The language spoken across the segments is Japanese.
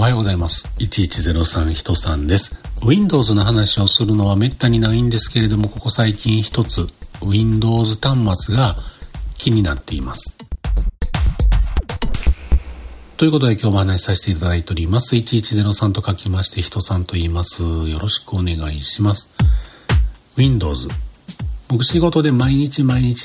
はようございます。1103人さんです。Windows の話をするのはめったにないんですけれども、ここ最近一つ Windows 端末が気になっています。ということで今日もお話しさせていただいております。1103と書きまして人さんと言います。よろしくお願いします。Windows。僕仕事で毎日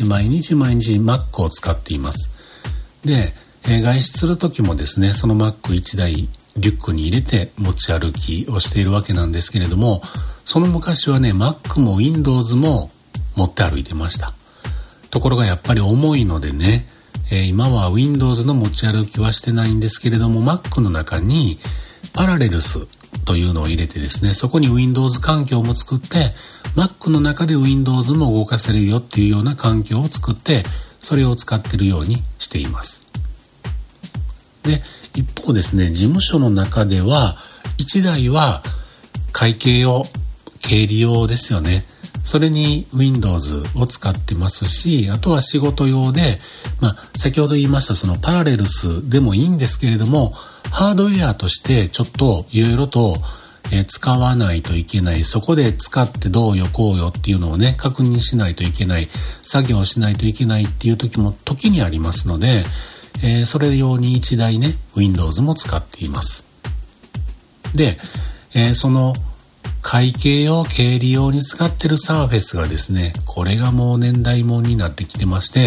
Mac を使っています。で、外出する時もですね、その Mac1 台リュックに入れて持ち歩きをしているわけなんですけれども、その昔はね、Mac も Windows も持って歩いてました。ところがやっぱり重いのでね、今は Windows の持ち歩きはしてないんですけれども、Mac の中にパラレルスというのを入れてですね、そこに Windows 環境も作って、Mac の中で Windows も動かせるよっていうような環境を作って、それを使っているようにしています。で、一方ですね、事務所の中では1台は会計用、経理用ですよね。それに Windows を使ってますし、あとは仕事用で、先ほど言いましたそのパラレルスでもいいんですけれども、ハードウェアとしてちょっといろいろと使わないといけない、そこで使ってどうよこうよっていうのをね、確認しないといけない、作業しないといけないっていう時も時にありますので、それ用に1台ね、Windows も使っています。で、その会計用、経理用に使ってるSurfaceがですね、これがもう年代物になってきてまして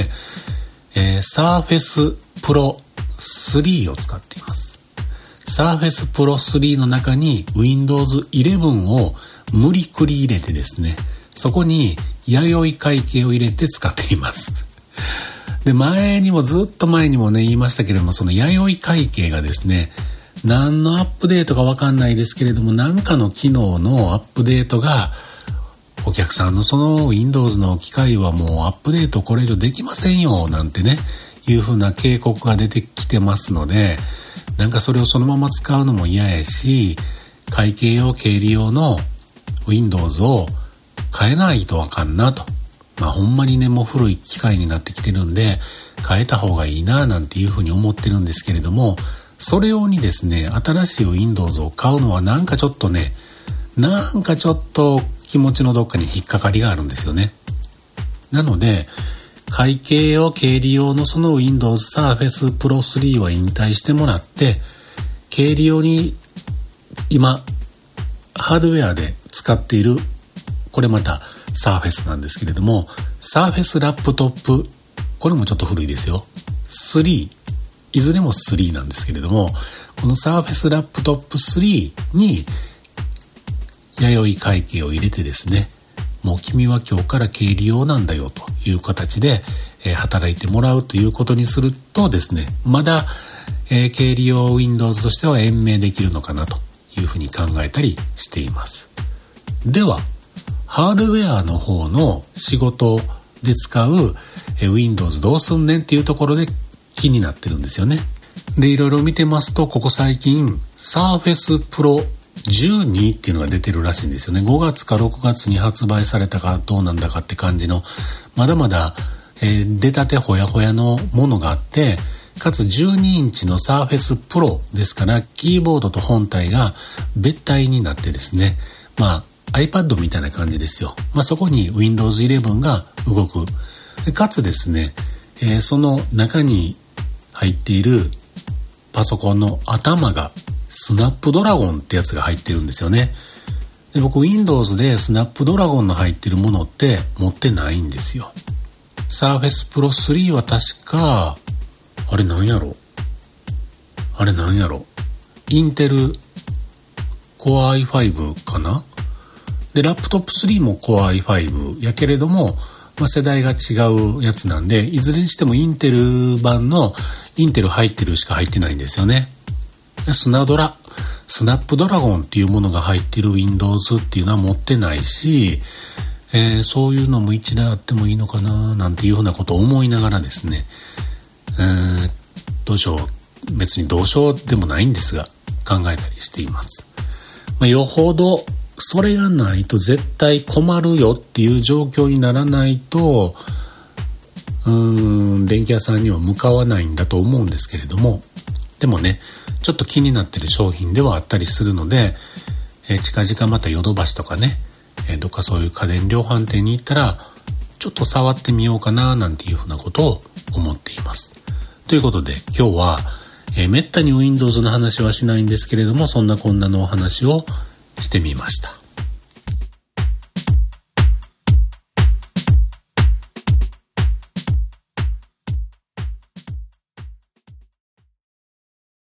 、Surface Pro 3を使っています。Surface Pro 3の中に Windows 11を無理くり入れてですね、そこに弥生会計を入れて使っています。で、ずっと前にもね、言いましたけれども、その弥生会計がですね、何のアップデートかわかんないですけれども、何かの機能のアップデートが、お客さんのその Windows の機械はもうアップデートこれ以上できませんよ、なんてね、いう風な警告が出てきてますので、なんかそれをそのまま使うのも嫌やし、会計用、経理用の Windows を変えないとわかんなと。ほんまにね、もう古い機械になってきてるんで、変えた方がいいな、なんていう風に思ってるんですけれども、それ用にですね、新しい Windows を買うのはなんかちょっと気持ちのどっかに引っかかりがあるんですよね。なので、会計用、経理用のその Windows Surface Pro 3は引退してもらって、経理用に今、ハードウェアで使っている、これまたSurfaceなんですけれども、Surface Laptop、これもちょっと古いですよ。3、いずれも3なんですけれども、このSurface Laptop 3に弥生会計を入れてですね、もう君は今日から経理用なんだよという形で、働いてもらうということにするとですね、まだ、経理用 Windows としては延命できるのかなというふうに考えたりしています。では、ハードウェアの方の仕事で使う Windows どうすんねんっていうところで気になってるんですよね。で、いろいろ見てますと、ここ最近 Surface Pro 12っていうのが出てるらしいんですよね。5月か6月に発売されたかどうなんだかって感じの、まだまだ、出たてほやほやのものがあって、かつ12インチの Surface Pro ですから、キーボードと本体が別体になってですね、iPad みたいな感じですよ。そこに Windows 11が動く。かつですね、その中に入っているパソコンの頭がスナップドラゴンってやつが入ってるんですよね。で、僕 Windows でスナップドラゴンの入ってるものって持ってないんですよ。Surface Pro 3は確か、あれなんやろインテル Core i5 かな。で、ラップトップ3も Core i5 やけれども、世代が違うやつなんで、いずれにしてもインテル版のインテル入ってるしか入ってないんですよね。スナップドラゴンっていうものが入っている Windows っていうのは持ってないし、そういうのも一台あってもいいのかななんていうふうなことを思いながらですね、別にどうしようでもないんですが考えたりしています。よほどそれがないと絶対困るよっていう状況にならないと電気屋さんには向かわないんだと思うんですけれども、 でもね、ちょっと気になってる商品ではあったりするので、近々またヨドバシとかね、どっかそういう家電量販店に行ったら、ちょっと触ってみようかななんていうふうなことを思っています。ということで今日は、めったに Windows の話はしないんですけれども、そんなこんなのお話をしてみました。